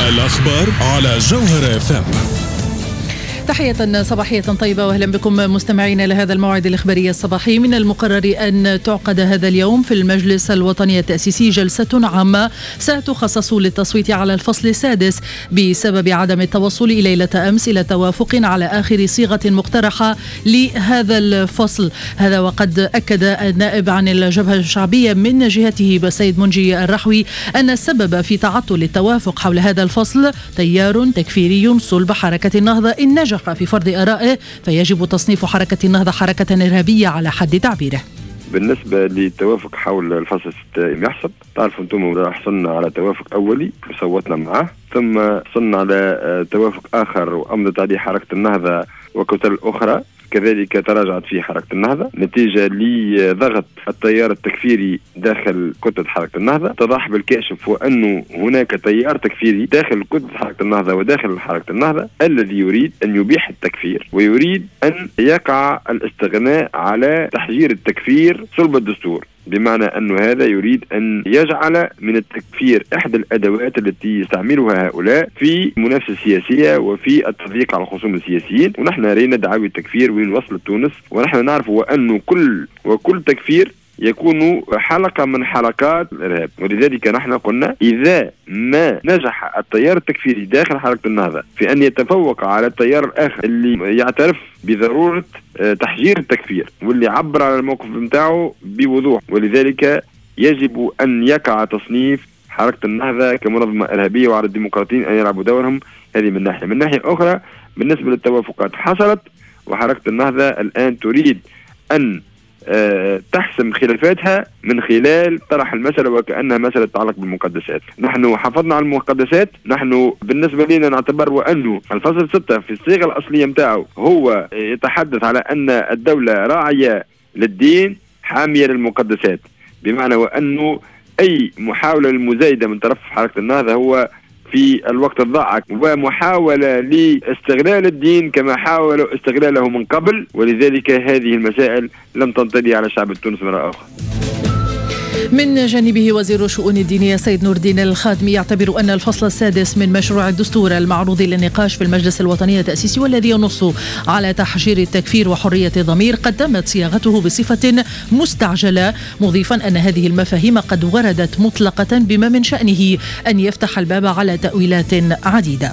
الأخبار على جوهر FM. تحية صباحية طيبة وأهلا بكم مستمعين لهذا الموعد الإخباري الصباحي. من المقرر أن تعقد هذا اليوم في المجلس الوطني التأسيسي جلسة عامة ستخصص للتصويت على الفصل السادس بسبب عدم التوصل ليلة أمس إلى توافق على آخر صيغة مقترحة لهذا الفصل. هذا وقد أكد النائب عن الجبهة الشعبية من جهته بسيد منجي الرحوي أن السبب في تعطل التوافق حول هذا الفصل تيار تكفيري صلب حركة النهضة إن نجح في فرض آرائه، فيجب تصنيف حركة النهضة حركة إرهابية على حد تعبيره. بالنسبة للتوافق حول الفصل 6 يحسب، تعرفوا أنتم حصلنا على توافق أولي وصوتنا معه، ثم حصلنا على توافق آخر وأمضت عليه حركة النهضة وكتل أخرى كذلك تراجعت فيه حركة النهضة نتيجة لضغط التيار التكفيري داخل كتلة حركة النهضة. اتضح بالكاشف وأنه هناك تيار تكفيري داخل كتلة حركة النهضة وداخل حركة النهضة الذي يريد أن يبيح التكفير ويريد أن يقع الاستغناء على تحجير التكفير صلب الدستور، بمعنى أن هذا يريد أن يجعل من التكفير إحدى الأدوات التي يستعملها هؤلاء في المنافسة السياسية وفي التضييق على الخصوم السياسيين. ونحن رأينا دعاوي التكفير وين وصلت تونس، ونحن نعرف أنه كل تكفير يكون حلقة من حلقات الإرهاب. ولذلك نحن قلنا إذا ما نجح التيار التكفيري داخل حركة النهضة في أن يتفوق على التيار الآخر اللي يعترف بضرورة تحجير التكفير واللي عبر على الموقف متاعه بوضوح، ولذلك يجب أن يقع تصنيف حركة النهضة كمنظمة إرهابية وعلى الديمقراطيين أن يلعبوا دورهم. هذه من ناحية. من ناحية أخرى بالنسبة للتوافقات حصلت، وحركة النهضة الآن تريد أن تحسم خلافاتها من خلال طرح المسألة وكأنها مسألة تتعلق بالمقدسات. نحن حافظنا على المقدسات، نحن بالنسبة لنا نعتبر وأنه الفصل 6 في الصيغة الأصلية متاعه هو يتحدث على أن الدولة راعية للدين حامية للمقدسات، بمعنى وأنه أي محاولة للمزايدة من طرف حركة النهضة هو في الوقت الضائع ومحاولة لاستغلال الدين كما حاولوا استغلاله من قبل، ولذلك هذه المسائل لم تنطلي على الشعب التونسي مرة أخرى. من جانبه وزير الشؤون الدينية سيد نور الدين الخادمي يعتبر أن الفصل السادس من مشروع الدستور المعروض للنقاش في المجلس الوطني التأسيسي والذي ينص على تحجير التكفير وحرية الضمير قد تمت صياغته بصفة مستعجلة، مضيفا أن هذه المفاهيم قد وردت مطلقة بما من شأنه أن يفتح الباب على تأويلات عديدة.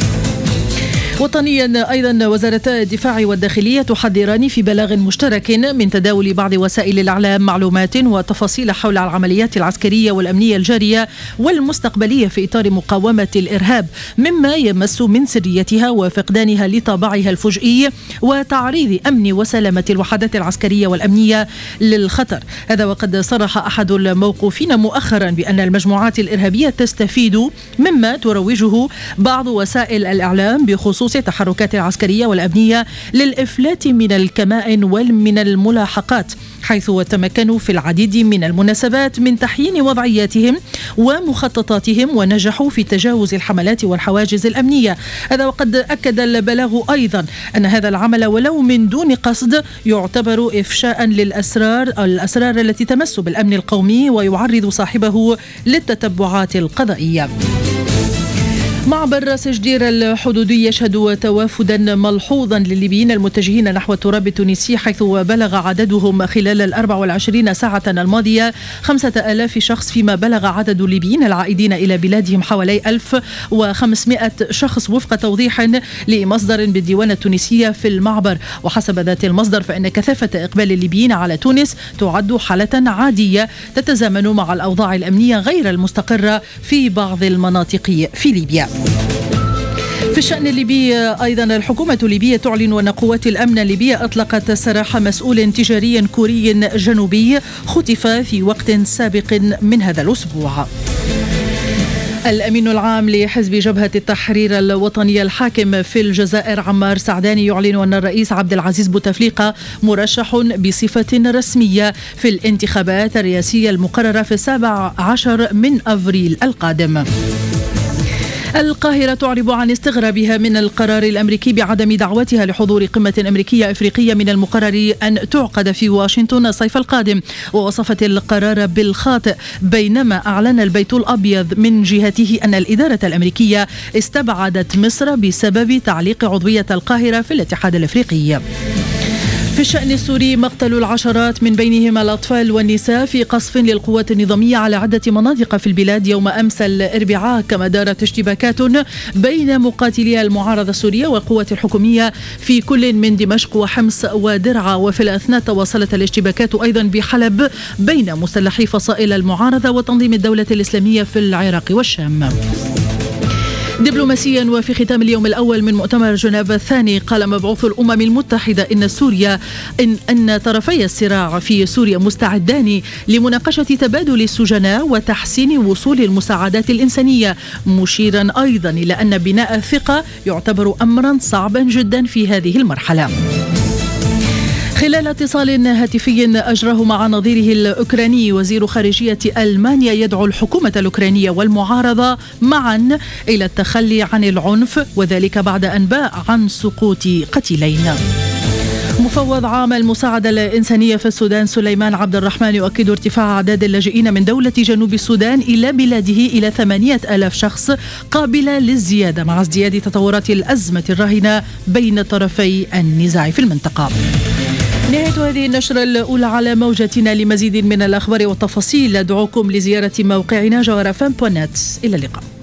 وطنيا أيضا وزارتا الدفاع والداخلية تحذران في بلاغ مشترك من تداول بعض وسائل الإعلام معلومات وتفاصيل حول العمليات العسكرية والأمنية الجارية والمستقبلية في إطار مقاومة الإرهاب، مما يمس من سريتها وفقدانها لطابعها الفجئي وتعريض أمن وسلامة الوحدات العسكرية والأمنية للخطر. هذا وقد صرح أحد الموقوفين مؤخرا بأن المجموعات الإرهابية تستفيد مما تروجه بعض وسائل الإعلام بخصوص التحركات العسكرية والأمنية للإفلات من الكمائن ومن الملاحقات، حيث تمكنوا في العديد من المناسبات من تحيين وضعياتهم ومخططاتهم ونجحوا في تجاوز الحملات والحواجز الأمنية. هذا وقد أكد البلاغ أيضا أن هذا العمل ولو من دون قصد يعتبر إفشاء الأسرار التي تمس بالأمن القومي ويعرض صاحبه للتتبعات القضائية. معبر سجدير الحدودي يشهد توافدا ملحوظا للليبيين المتجهين نحو التراب التونسي، حيث بلغ عددهم خلال 24 ساعة الماضية 5000 شخص، فيما بلغ عدد الليبيين العائدين إلى بلادهم حوالي 1500 شخص وفق توضيح لمصدر بالديوان التونسية في المعبر. وحسب ذات المصدر فإن كثافة إقبال الليبيين على تونس تعد حالة عادية تتزامن مع الأوضاع الأمنية غير المستقرة في بعض المناطق في ليبيا. في الشأن الليبي أيضا الحكومة الليبية تعلن أن قوات الأمن الليبية أطلقت سراح مسؤول تجاري كوري جنوبي خطف في وقت سابق من هذا الأسبوع. الأمين العام لحزب جبهة التحرير الوطني الحاكم في الجزائر عمار سعداني يعلن أن الرئيس عبد العزيز بوتفليقة مرشح بصفة رسمية في الانتخابات الرئاسية المقررة في 17 من أفريل القادم. القاهرة تعرب عن استغرابها من القرار الأمريكي بعدم دعوتها لحضور قمة أمريكية إفريقية من المقرر أن تعقد في واشنطن الصيف القادم، ووصفت القرار بالخاطئ، بينما أعلن البيت الأبيض من جهته أن الإدارة الأمريكية استبعدت مصر بسبب تعليق عضوية القاهرة في الاتحاد الأفريقي. في الشأن السوري، مقتل العشرات من بينهم الأطفال والنساء في قصف للقوات النظامية على عدة مناطق في البلاد يوم أمس الأربعاء، كما دارت اشتباكات بين مقاتلي المعارضة السورية والقوات الحكومية في كل من دمشق وحمص ودرعا. وفي الأثناء تواصلت الاشتباكات أيضا بحلب بين مسلحي فصائل المعارضة وتنظيم الدولة الإسلامية في العراق والشام. دبلوماسيا، وفي ختام اليوم الأول من مؤتمر جنيف الثاني، قال مبعوث الأمم المتحدة إن طرفي الصراع في سوريا مستعدان لمناقشة تبادل السجناء وتحسين وصول المساعدات الإنسانية، مشيرا أيضا إلى أن بناء الثقة يعتبر أمرا صعبا جدا في هذه المرحلة. خلال اتصال هاتفي أجراه مع نظيره الأوكراني، وزير خارجية ألمانيا يدعو الحكومة الأوكرانية والمعارضة معا إلى التخلي عن العنف، وذلك بعد أنباء عن سقوط قتيلين. مفوض عام المساعدة الإنسانية في السودان سليمان عبد الرحمن يؤكد ارتفاع أعداد اللاجئين من دولة جنوب السودان إلى بلاده إلى 8,000 شخص، قابلة للزيادة مع ازدياد تطورات الأزمة الراهنة بين طرفي النزاع في المنطقة. نهاية هذه النشرة الأولى على موجتنا. لمزيد من الأخبار والتفاصيل أدعوكم لزيارة موقعنا jawharafm.net. إلى اللقاء.